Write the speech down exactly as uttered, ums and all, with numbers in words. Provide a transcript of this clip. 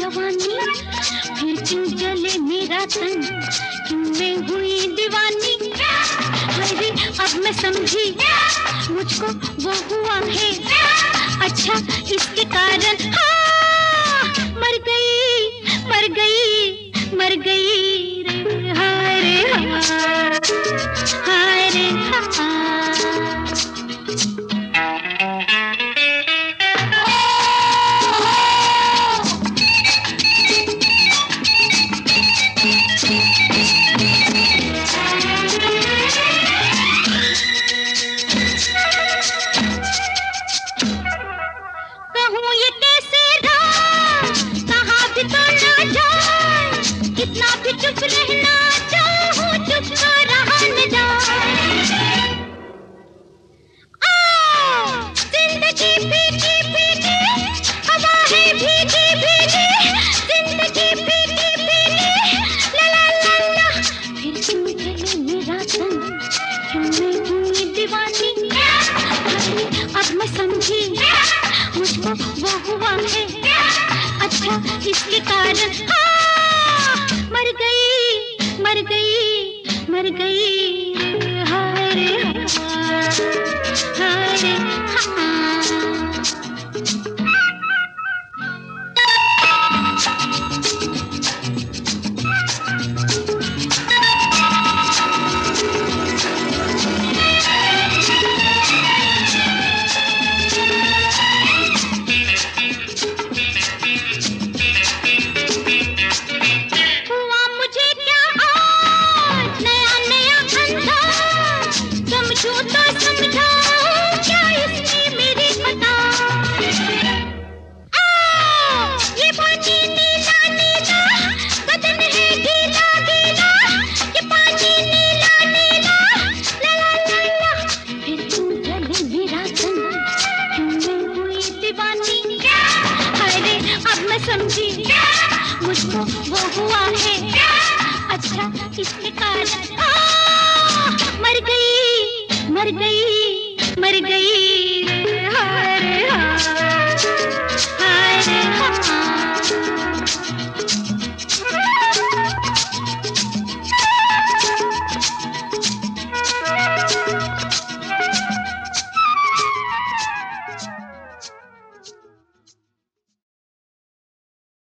जवानी, फिर क्यों जले मेरा तन, क्यों मैं हुई दीवानी। अरे अब मैं समझी मुझको वो हुआ है अच्छा, इसके कारण हाँ मर गई मर गई मर गई रे हाय रे हाय हाय रे हाय। कितना भी चुप रहना चाहूं, चुप तो रहा न जाए। आ, जिंदगी भीगी भीगी, हवा है भीगी भीगी, जिंदगी भीगी भीगी, ला ला ला ला। फिर क्यों जले मेरा तन, क्यों मैं हुई दीवानी। अब मैं समझी मुझको वो हुआ है अच्छा, इसके कारण मर गई मर गई मर गई हाय रे हाय रे हाय। समझी मुझको वो हुआ है अच्छा, इसके कारण मर गई मर गई मर गई हाय रे हाय हाय रे हाय।